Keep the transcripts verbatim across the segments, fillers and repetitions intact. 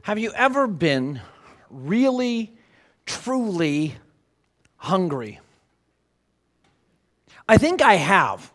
Have you ever been really, truly hungry? I think I have.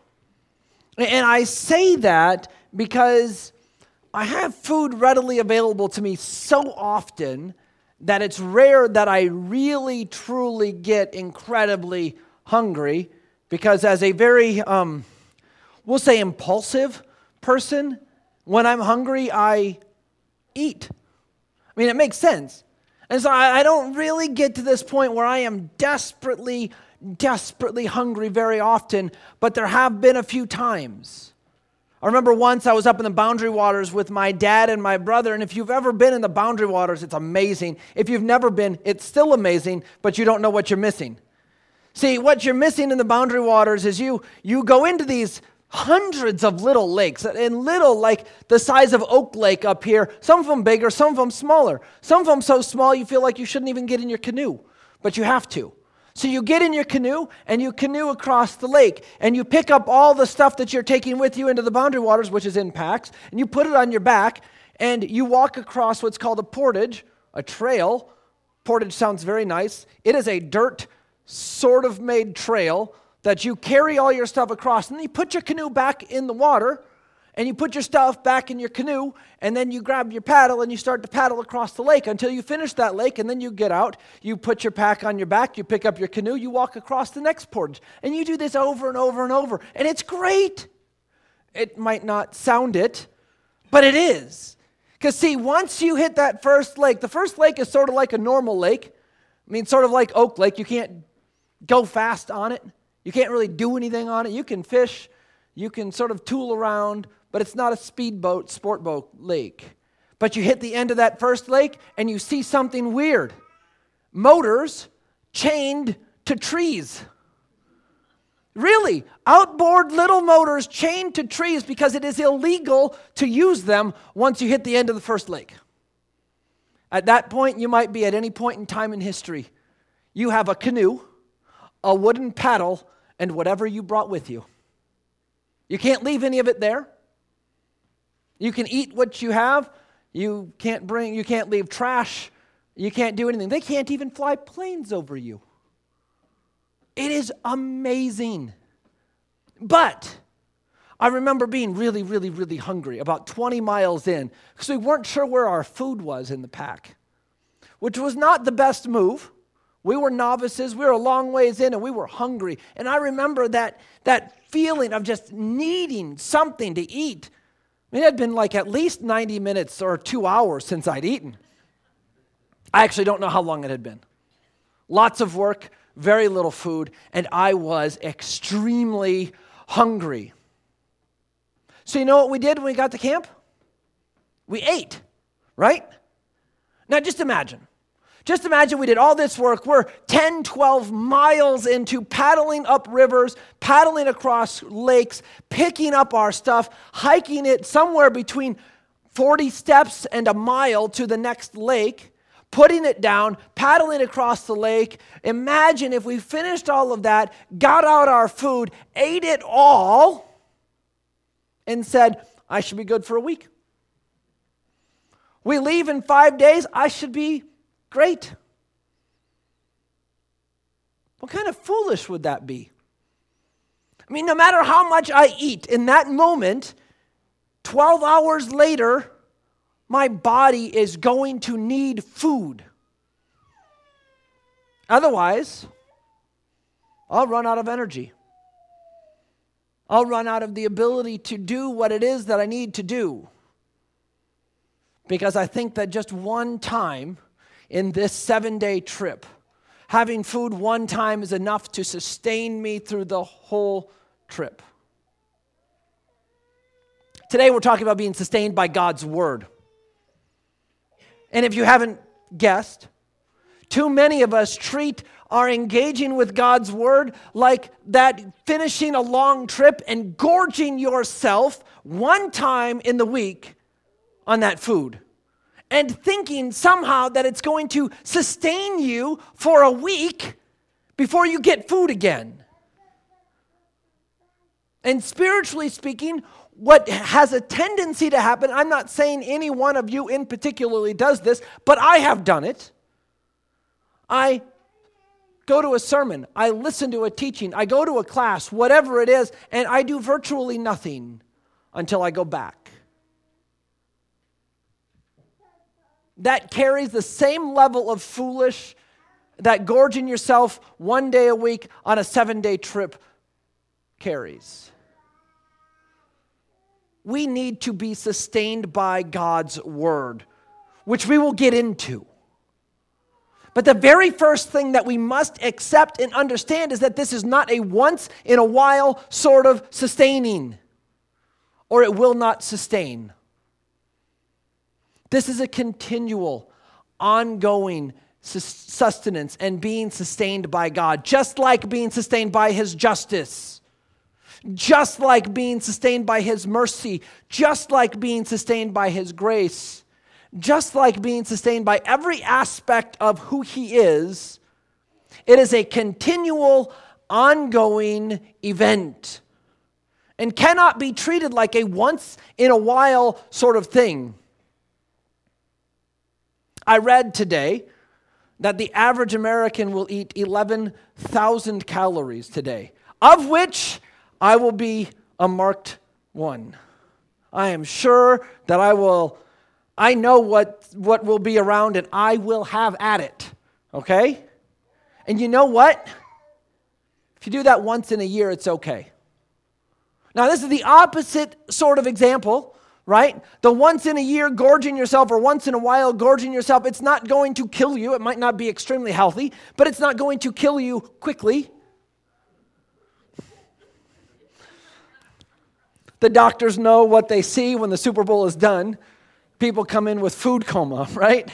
And I say that because I have food readily available to me so often that it's rare that I really, truly get incredibly hungry, because as a very, um, we'll say impulsive person, when I'm hungry, I eat. I mean, it makes sense. And so I, I don't really get to this point where I am desperately, desperately hungry very often, but there have been a few times. I remember once I was up in the Boundary Waters with my dad and my brother, and if you've ever been in the Boundary Waters, it's amazing. If you've never been, it's still amazing, but you don't know what you're missing. See, what you're missing in the Boundary Waters is you you go into these hundreds of little lakes, and little like the size of Oak Lake up here, some of them bigger, some of them smaller. Some of them so small you feel like you shouldn't even get in your canoe, but you have to. So you get in your canoe, and you canoe across the lake, and you pick up all the stuff that you're taking with you into the Boundary Waters, which is in packs, and you put it on your back, and you walk across what's called a portage, a trail. Portage sounds very nice. It is a dirt sort of made trail that you carry all your stuff across, and then you put your canoe back in the water, and you put your stuff back in your canoe, and then you grab your paddle and you start to paddle across the lake until you finish that lake, and then you get out, you put your pack on your back, you pick up your canoe, you walk across the next portage, and you do this over and over and over, and it's great. It might not sound it, but it is. Because see, once you hit that first lake, the first lake is sort of like a normal lake. I mean, sort of like Oak Lake. You can't go fast on it. You can't really do anything on it. You can fish, you can sort of tool around, but it's not a speedboat, sport boat lake. But you hit the end of that first lake and you see something weird. Motors chained to trees. Really, outboard little motors chained to trees because it is illegal to use them once you hit the end of the first lake. At that point, you might be at any point in time in history. You have a canoe, a wooden paddle, and whatever you brought with you. You can't leave any of it there. You can eat what you have. You can't bring, you can't leave trash. You can't do anything. They can't even fly planes over you. It is amazing. But I remember being really, really, really hungry about twenty miles in because we weren't sure where our food was in the pack, which was not the best move. We were novices, we were a long ways in, and we were hungry. And I remember that, that feeling of just needing something to eat. I mean, it had been like at least ninety minutes or two hours since I'd eaten. I actually don't know how long it had been. Lots of work, very little food, and I was extremely hungry. So you know what we did when we got to camp? We ate, right? Now just imagine. Just imagine we did all this work. We're ten, twelve miles into paddling up rivers, paddling across lakes, picking up our stuff, hiking it somewhere between forty steps and a mile to the next lake, putting it down, paddling across the lake. Imagine if we finished all of that, got out our food, ate it all, and said, I should be good for a week. We leave in five days, I should be great. What kind of foolish would that be? I mean, no matter how much I eat in that moment, twelve hours later, my body is going to need food. Otherwise, I'll run out of energy. I'll run out of the ability to do what it is that I need to do. Because I think that just one time in this seven-day trip, having food one time is enough to sustain me through the whole trip. Today we're talking about being sustained by God's Word. And if you haven't guessed, too many of us treat our engaging with God's Word like that finishing a long trip and gorging yourself one time in the week on that food. And thinking somehow that it's going to sustain you for a week before you get food again. And spiritually speaking, what has a tendency to happen, I'm not saying any one of you in particularly does this, but I have done it. I go to a sermon, I listen to a teaching, I go to a class, whatever it is, and I do virtually nothing until I go back. That carries the same level of foolish that gorging yourself one day a week on a seven-day trip carries. We need to be sustained by God's word, which we will get into. But the very first thing that we must accept and understand is that this is not a once in a while sort of sustaining, or it will not sustain. This is a continual, ongoing sustenance and being sustained by God, just like being sustained by His justice, just like being sustained by His mercy, just like being sustained by His grace. Just like being sustained by every aspect of who He is, it is a continual, ongoing event and cannot be treated like a once-in-a-while sort of thing. I read today that the average American will eat eleven thousand calories today, of which I will be a marked one. I am sure that I will... I know what, what will be around and I will have at it, okay? And you know what? If you do that once in a year, it's okay. Now, this is the opposite sort of example, right? The once in a year gorging yourself or once in a while gorging yourself, it's not going to kill you. It might not be extremely healthy, but it's not going to kill you quickly. The doctors know what they see when the Super Bowl is done. People come in with food coma, right?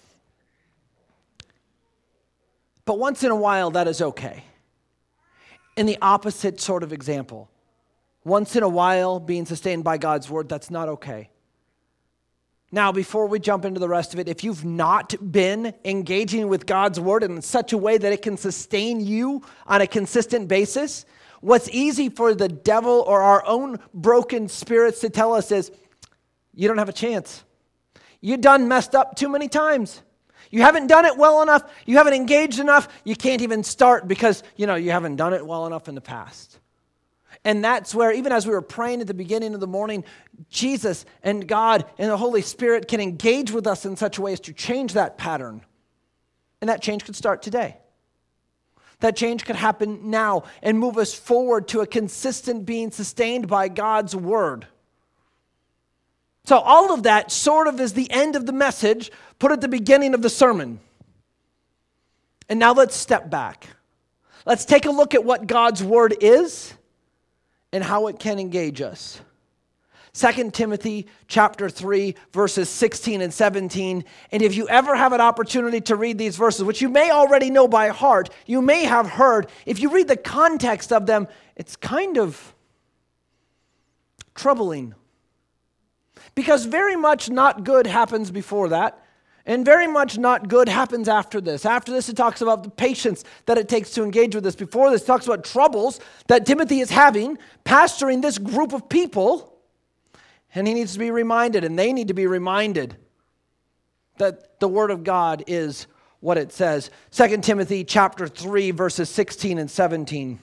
But once in a while, that is okay. In the opposite sort of example, once in a while being sustained by God's word, that's not okay. Now, before we jump into the rest of it, if you've not been engaging with God's word in such a way that it can sustain you on a consistent basis, what's easy for the devil or our own broken spirits to tell us is, you don't have a chance. You done messed up too many times. You haven't done it well enough. You haven't engaged enough. You can't even start because, you know, you haven't done it well enough in the past. And that's where, even as we were praying at the beginning of the morning, Jesus and God and the Holy Spirit can engage with us in such a way as to change that pattern. And that change could start today. That change could happen now and move us forward to a consistent being sustained by God's word. So all of that sort of is the end of the message put at the beginning of the sermon. And now let's step back. Let's take a look at what God's word is and how it can engage us. Second Timothy chapter three, verses sixteen and seventeen. And if you ever have an opportunity to read these verses, which you may already know by heart, you may have heard, if you read the context of them, it's kind of troubling. Because very much not good happens before that, and very much not good happens after this. After this, it talks about the patience that it takes to engage with this. Before this, it talks about troubles that Timothy is having, pastoring this group of people, and he needs to be reminded, and they need to be reminded that the Word of God is what it says. Second Timothy chapter three, verses sixteen and seventeen.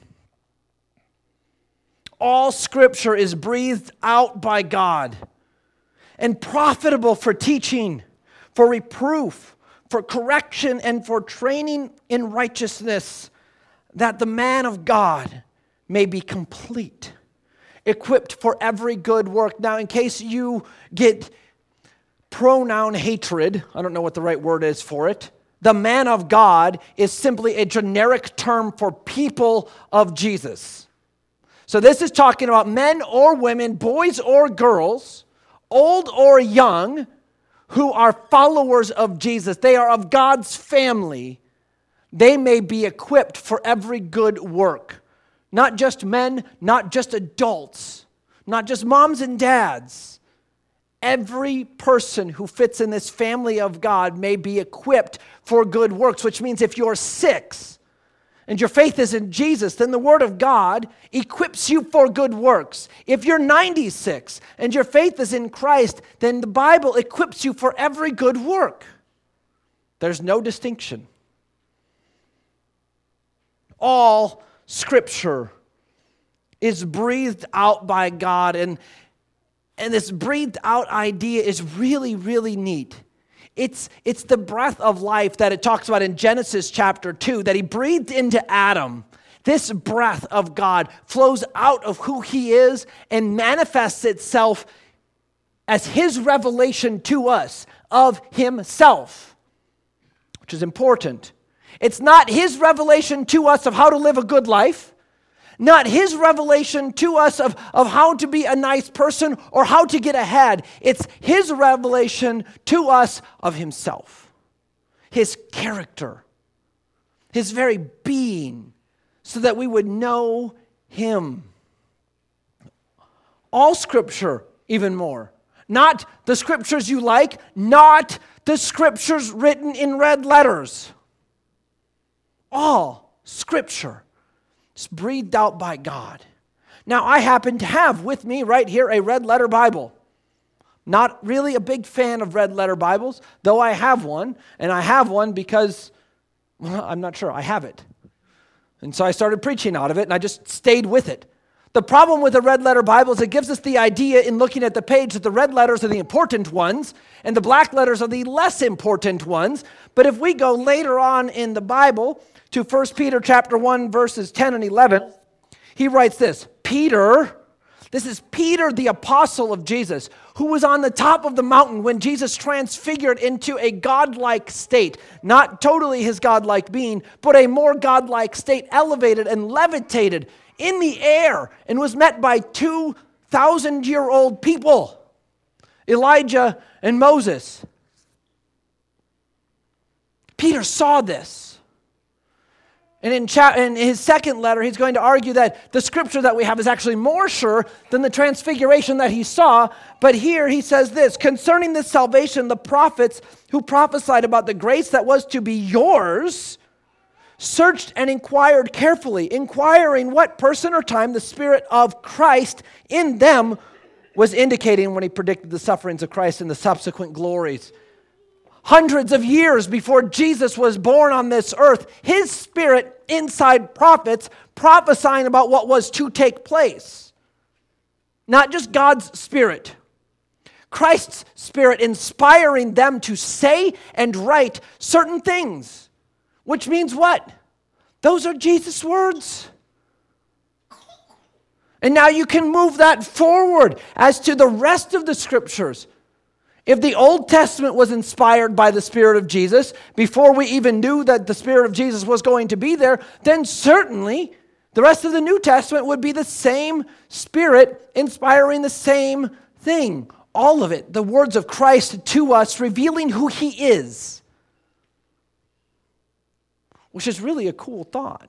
All Scripture is breathed out by God and profitable for teaching, for reproof, for correction, and for training in righteousness, that the man of God may be complete, equipped for every good work. Now, in case you get pronoun hatred, I don't know what the right word is for it, the man of God is simply a generic term for people of Jesus. So this is talking about men or women, boys or girls, old or young, who are followers of Jesus. They are of God's family. They may be equipped for every good work. Not just men, not just adults, not just moms and dads. Every person who fits in this family of God may be equipped for good works, which means if you're six and your faith is in Jesus, then the Word of God equips you for good works. If you're ninety-six and your faith is in Christ, then the Bible equips you for every good work. There's no distinction. All Scripture is breathed out by God, and, and this breathed out idea is really, really neat. It's, it's the breath of life that it talks about in Genesis chapter two, that he breathed into Adam. This breath of God flows out of who he is and manifests itself as his revelation to us of himself, which is important. It's not his revelation to us of how to live a good life, not his revelation to us of, of how to be a nice person or how to get ahead. It's his revelation to us of himself, his character, his very being, so that we would know him. All Scripture, even more. Not the Scriptures you like, not the Scriptures written in red letters. All Scripture. It's breathed out by God. Now, I happen to have with me right here a red letter Bible. Not really a big fan of red letter Bibles, though I have one. And I have one because, well, I'm not sure, I have it. And so I started preaching out of it, and I just stayed with it. The problem with a red letter Bible is it gives us the idea in looking at the page that the red letters are the important ones, and the black letters are the less important ones. But if we go later on in the Bible to First Peter chapter one, verses ten and eleven, he writes this, Peter, this is Peter the apostle of Jesus, who was on the top of the mountain when Jesus transfigured into a godlike state, not totally his godlike being, but a more godlike state, elevated and levitated in the air, and was met by two thousand-year-old people, Elijah and Moses. Peter saw this. And in, cha- in his second letter, he's going to argue that the Scripture that we have is actually more sure than the transfiguration that he saw. But here he says this, concerning this salvation, the prophets who prophesied about the grace that was to be yours searched and inquired carefully, inquiring what person or time the Spirit of Christ in them was indicating when he predicted the sufferings of Christ and the subsequent glories. Hundreds of years before Jesus was born on this earth, his Spirit inside prophets prophesying about what was to take place. Not just God's Spirit. Christ's Spirit inspiring them to say and write certain things. Which means what? Those are Jesus' words. And now you can move that forward as to the rest of the Scriptures. If the Old Testament was inspired by the Spirit of Jesus, before we even knew that the Spirit of Jesus was going to be there, then certainly the rest of the New Testament would be the same Spirit inspiring the same thing. All of it, the words of Christ to us, revealing who he is. Which is really a cool thought.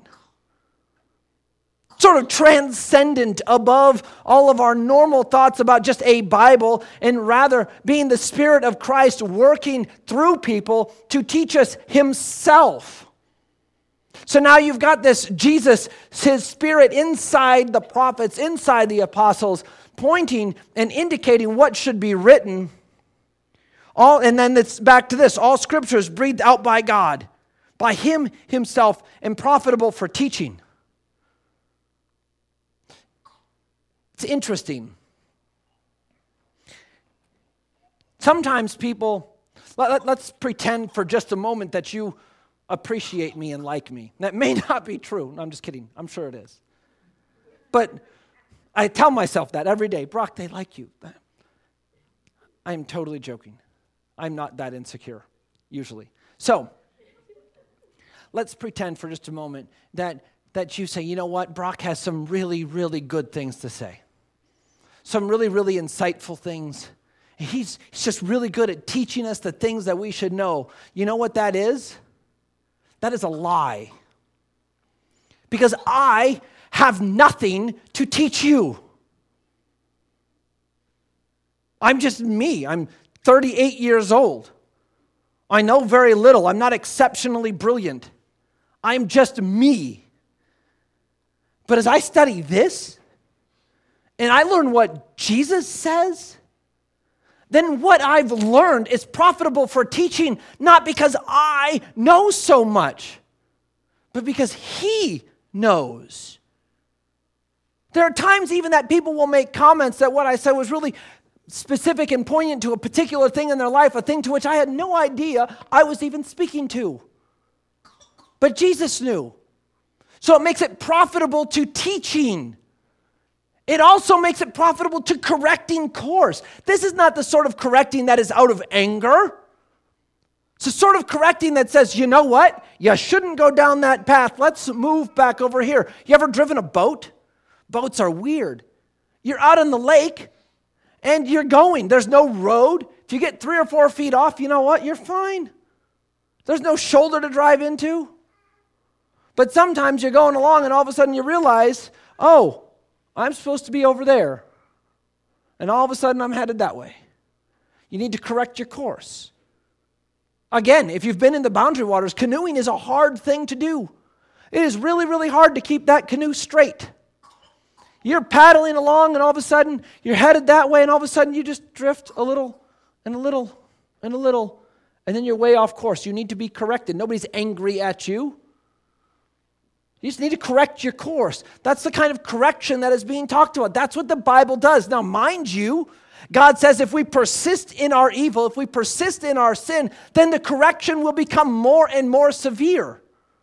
Sort of transcendent above all of our normal thoughts about just a Bible, and rather being the Spirit of Christ working through people to teach us himself. So now you've got this Jesus, his Spirit inside the prophets, inside the apostles, pointing and indicating what should be written. All, and then it's back to this, all Scripture is breathed out by God, by him himself, and profitable for teaching. It's interesting. Sometimes people, let, let, let's pretend for just a moment that you appreciate me and like me. That may not be true. No, I'm just kidding. I'm sure it is. But I tell myself that every day. Brock, they like you. I'm totally joking. I'm not that insecure, usually. So, let's pretend for just a moment that, that you say, you know what? Brock has some really, really good things to say. Some really, really insightful things. He's, he's just really good at teaching us the things that we should know. You know what that is? That is a lie. Because I have nothing to teach you. I'm just me. I'm thirty-eight years old. I know very little. I'm not exceptionally brilliant. I'm just me. But as I study this, and I learn what Jesus says, then what I've learned is profitable for teaching, not because I know so much, but because He knows. There are times even that people will make comments that what I said was really specific and poignant to a particular thing in their life, a thing to which I had no idea I was even speaking to. But Jesus knew. So it makes it profitable to teaching. It also makes it profitable to correcting course. This is not the sort of correcting that is out of anger. It's the sort of correcting that says, you know what? You shouldn't go down that path. Let's move back over here. You ever driven a boat? Boats are weird. You're out on the lake and you're going. There's no road. If you get three or four feet off, you know what? You're fine. There's no shoulder to drive into. But sometimes you're going along and all of a sudden you realize, oh, I'm supposed to be over there. And all of a sudden I'm headed that way. You need to correct your course. Again, if you've been in the boundary waters, canoeing is a hard thing to do. It is really, really hard to keep that canoe straight. You're paddling along and all of a sudden you're headed that way and all of a sudden you just drift a little and a little and a little and then you're way off course. You need to be corrected. Nobody's angry at you. You just need to correct your course. That's the kind of correction that is being talked about. That's what the Bible does. Now, mind you, God says if we persist in our evil, if we persist in our sin, then the correction will become more and more severe.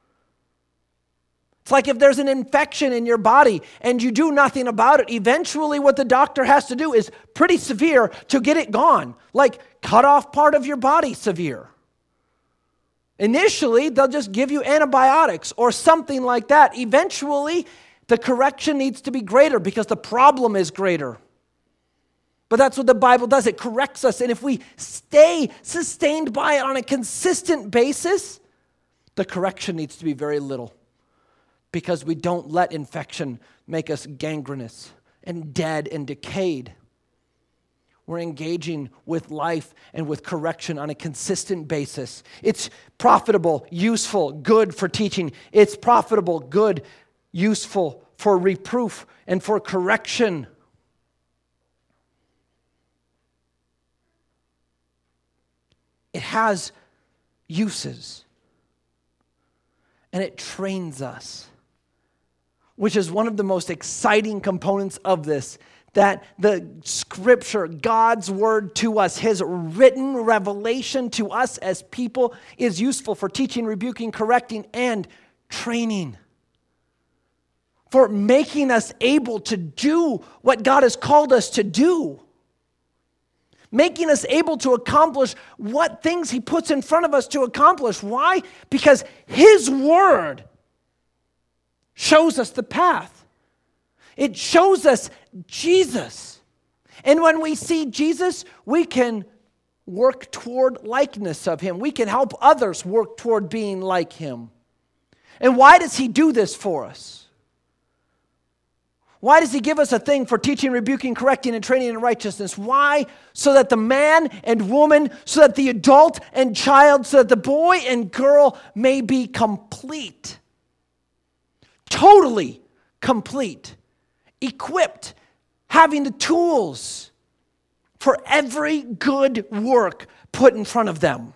It's like if there's an infection in your body and you do nothing about it, eventually what the doctor has to do is pretty severe to get it gone. Like cut off part of your body severe. Initially, they'll just give you antibiotics or something like that. Eventually, the correction needs to be greater because the problem is greater. But that's what the Bible does. It corrects us. And if we stay sustained by it on a consistent basis, the correction needs to be very little because we don't let infection make us gangrenous and dead and decayed. We're engaging with life and with correction on a consistent basis. It's profitable, useful, good for teaching. It's profitable, good, useful for reproof and for correction. It has uses. And it trains us, which is one of the most exciting components of this. That the Scripture, God's Word to us, His written revelation to us as people is useful for teaching, rebuking, correcting, and training. For making us able to do what God has called us to do. Making us able to accomplish what things He puts in front of us to accomplish. Why? Because His Word shows us the path. It shows us Jesus. And when we see Jesus, we can work toward likeness of Him. We can help others work toward being like Him. And why does He do this for us? Why does He give us a thing for teaching, rebuking, correcting, and training in righteousness? Why? So that the man and woman, so that the adult and child, so that the boy and girl may be complete. Totally complete. Equipped, having the tools for every good work put in front of them.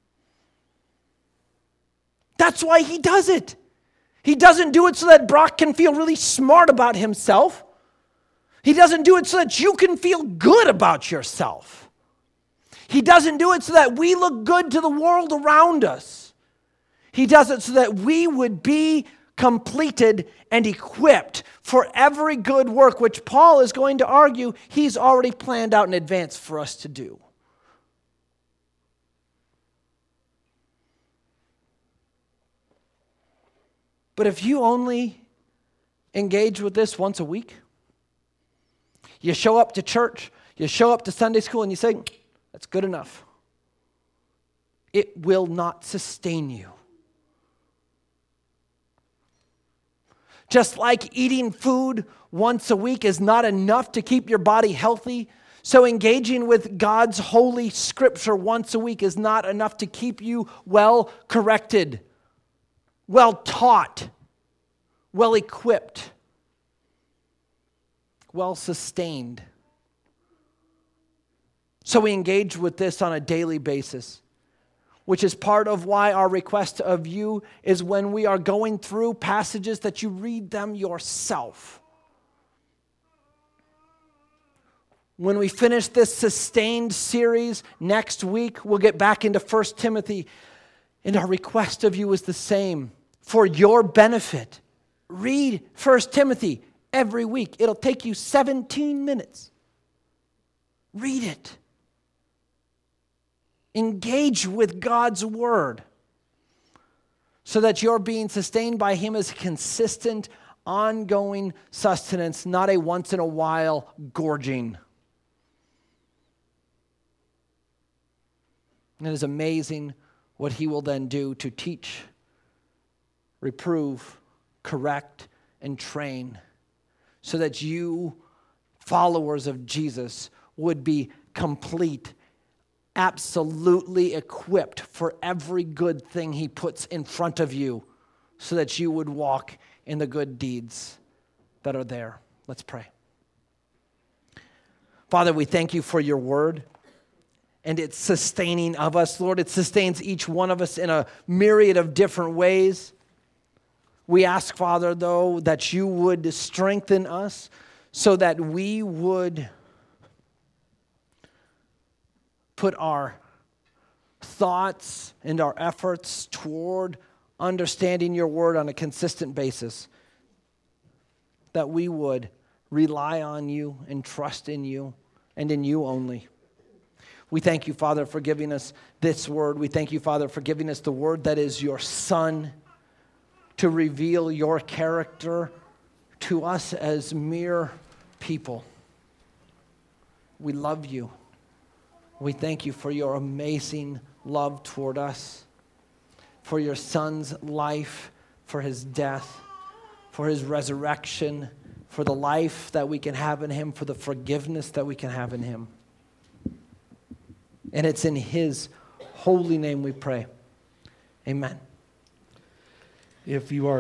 That's why He does it. He doesn't do it so that Brock can feel really smart about himself. He doesn't do it so that you can feel good about yourself. He doesn't do it so that we look good to the world around us. He does it so that we would be completed and equipped for every good work, which Paul is going to argue he's already planned out in advance for us to do. But if you only engage with this once a week, you show up to church, you show up to Sunday school, and you say, that's good enough. It will not sustain you. Just like eating food once a week is not enough to keep your body healthy, so engaging with God's holy Scripture once a week is not enough to keep you well corrected, well taught, well equipped. well sustained. So we engage with this on a daily basis, which is part of why our request of you is when we are going through passages that you read them yourself. When we finish this sustained series next week, we'll get back into First Timothy. And our request of you is the same. For your benefit, read First Timothy every week. It'll take you seventeen minutes. Read it. Engage with God's word so that you're being sustained by him as consistent, ongoing sustenance, not a once in a while gorging. And it is amazing what he will then do to teach, reprove, correct, and train so that you, followers of Jesus, would be complete, absolutely equipped for every good thing he puts in front of you so that you would walk in the good deeds that are there. Let's pray. Father, we thank you for your word. And it's sustaining of us. Lord, it sustains each one of us in a myriad of different ways. We ask, Father, though, that you would strengthen us so that we would put our thoughts and our efforts toward understanding your word on a consistent basis. That we would rely on you and trust in you and in you only. We thank you, Father, for giving us this word. We thank you, Father, for giving us the word that is your Son to reveal your character to us as mere people. We love you. We thank you for your amazing love toward us, for your Son's life, for his death, for his resurrection, for the life that we can have in him, for the forgiveness that we can have in him. And it's in his holy name we pray. Amen. If you are